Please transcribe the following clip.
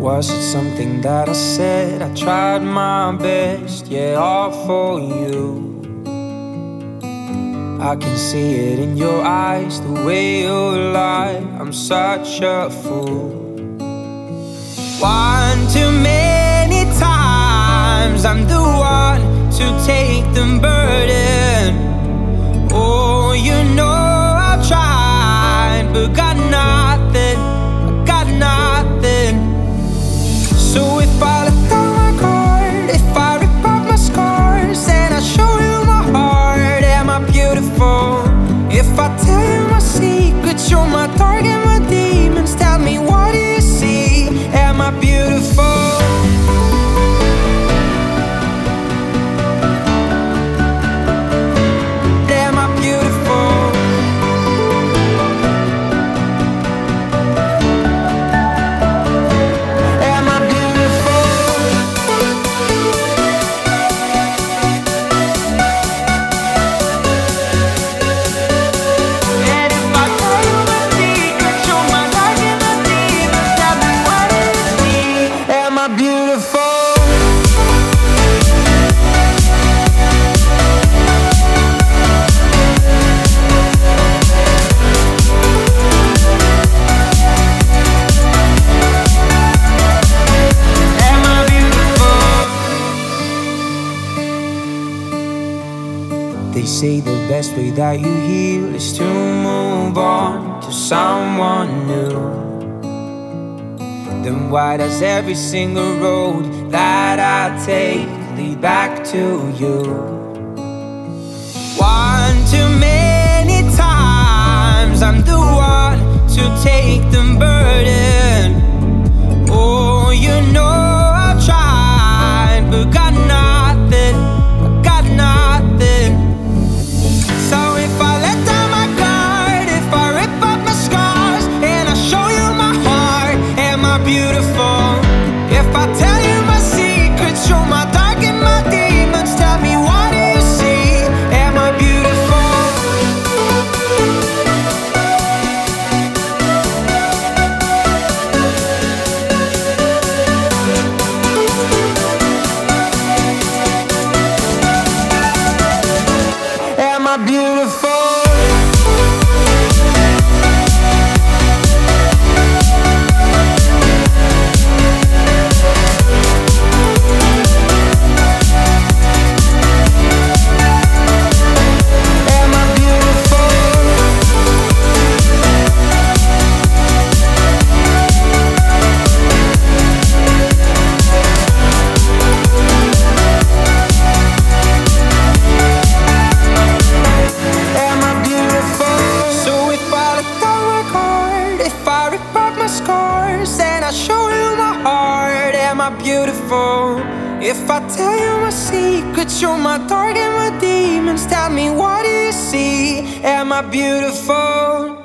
Was it something that I said? I tried my best, yeah, all for you. I can see it in your eyes, the way you lie. I'm such a fool. One too many times I'm the one to take the burden. Oh, you know I've tried, but got nothing, I got nothing. So if I let down my guard, if I rip up my scars, and I show you my heart, am I beautiful? If I tell you my secrets, you're my dark and my demons, tell me what do you see? Am I beautiful? They say the best way that you heal is to move on to someone new. Then why does every single road that I take lead back to you? One too many times I'm the one to take the burden. Oh, you know I've tried, but got nothing, I got nothing. So if I let down my guard, if I rip up my scars, and I show you my heart, am I beautiful? If I tell you my secrets, you're my dark and my demons, tell me what do you see? Am I beautiful? Am I beautiful? And I show you my heart, am I beautiful? If I tell you my secrets, you're my dark and my demons, tell me what do you see? Am I beautiful?